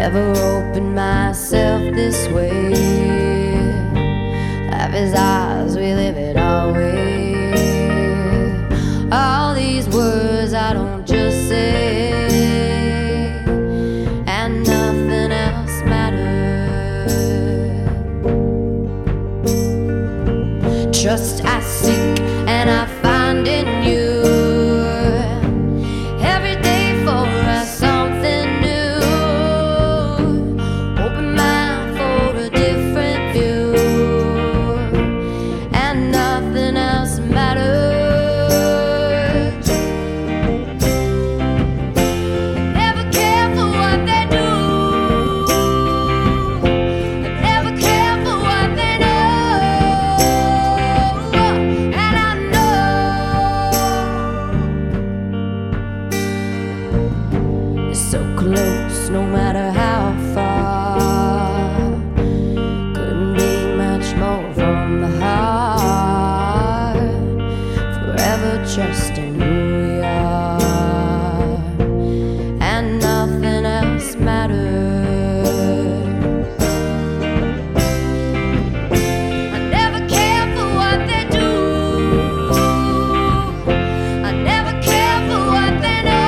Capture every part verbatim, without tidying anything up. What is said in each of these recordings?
never opened myself this way. Life is ours, we live it our way. All these words I don't just say, and nothing else matters. Trust I seek and I find in you. So close, no matter how far. Couldn't be much more from the heart. Forever trusting who we are, and nothing else matters. I never care for what they do. I never care for what they know.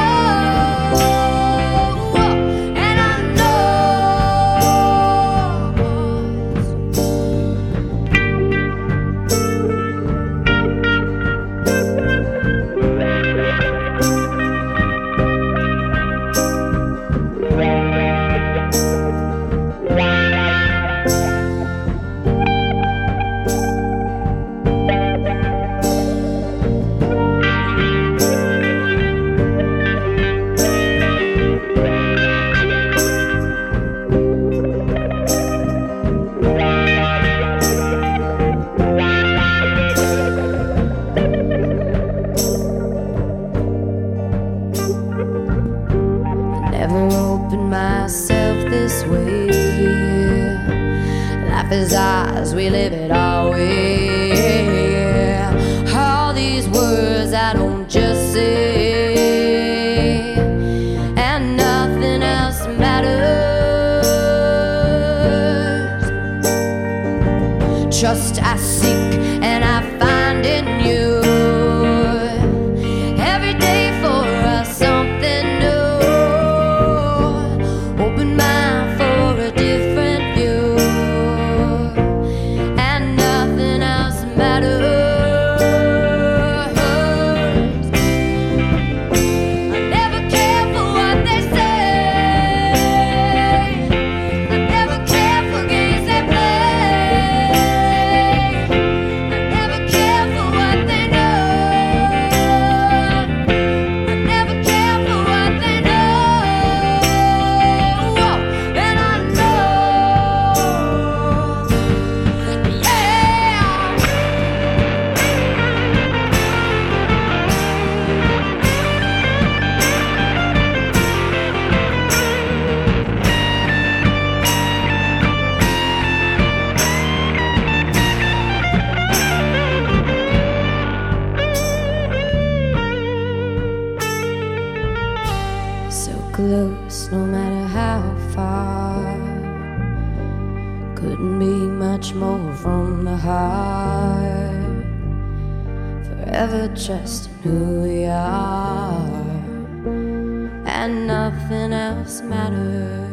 Never opened myself this way. Life is ours, we live it our way. All these words I don't just say, and nothing else matters. Trust I seek and I find in you. Every day for us something new. Open mind for a different view, and nothing else matters. I never care for what they say. I never care for games they play. I never care for what they know. I never care for what they know. And I know, yeah. So close, no matter how far. Couldn't be much more from the heart. Forever trusting who we are, and nothing else matters.